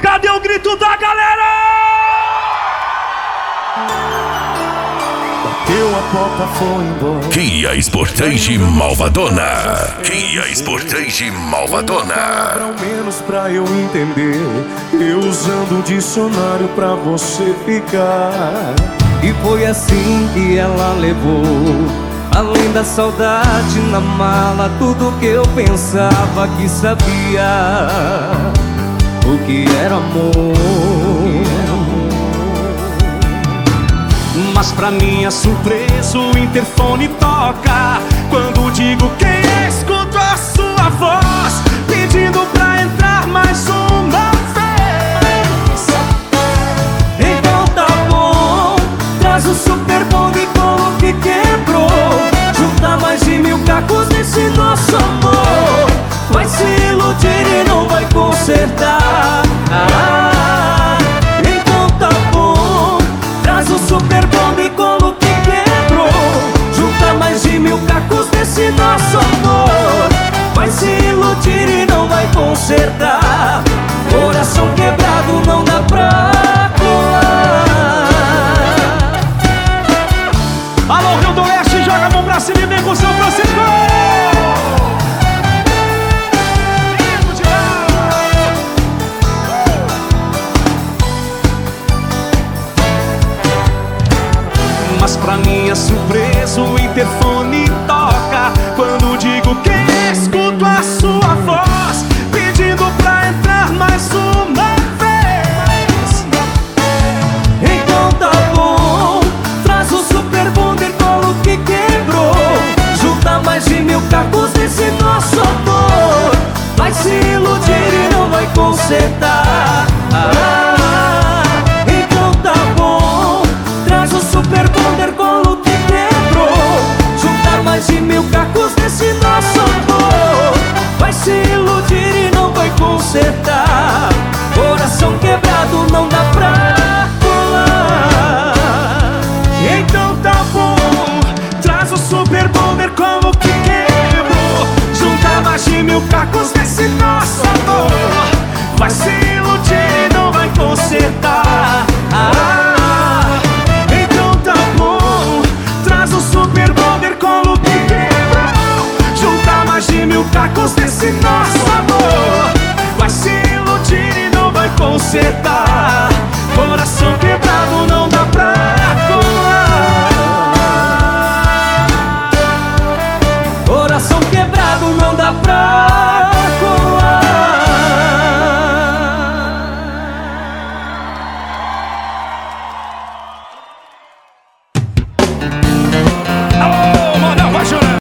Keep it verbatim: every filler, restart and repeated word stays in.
Cadê o grito da galera? Bateu a porta, foi embora. Kia Sportage Malvadona. Kia Sportage Malvadona. Ao menos pra eu entender, eu usando o dicionário pra você ficar. E foi assim que ela levou, além da saudade na mala, tudo que eu pensava que sabia, o que era amor. Mas pra minha surpresa o interfone toca. Quando digo quem é, escuto a sua voz pedindo pra entrar mais uma vez. Então tá bom, traz o Super Bonder com o que quebrou. Junta mais de mil cacos nesse nosso amor. Vai se iludir e não vai consertar. Ah, então tá bom, traz o Super Bonder com o que quebrou. Junta mais de mil cacos nesse nosso amor. Vai se iludir e não vai consertar. Coração quebrado não dá pra colar. Alô, Rio do Leste, joga a mão pra cima e vem com o São Francisco. Mas pra minha surpresa o interfone toca. Quando digo quem é, escuto a sua voz pedindo pra entrar mais uma vez. Então tá bom, traz o Super Bonder com o que quebrou. Junta mais de mil cacos nesse nosso amor. Vai se iludir e não vai consertar. Ah, então tá bom, traz o Super Bonder com o que quebrou. Juntar mais de mil cacos nesse nosso amor. Vai se iludir e não vai consertar. Coração quebrado não dá pra colar. Então tá bom, traz o Super Bonder com o que quebrou. Juntar mais de mil cacos nesse nosso amor. Vai se iludir e não vai consertar. Ah, então tá bom, traz o Super Bonder com o que quebrou. Juntar mais de mil cacos nesse nosso amor. Vai se iludir e não vai consertar. Coração quebrado não dá pra colar. Coração quebrado não dá pra colar.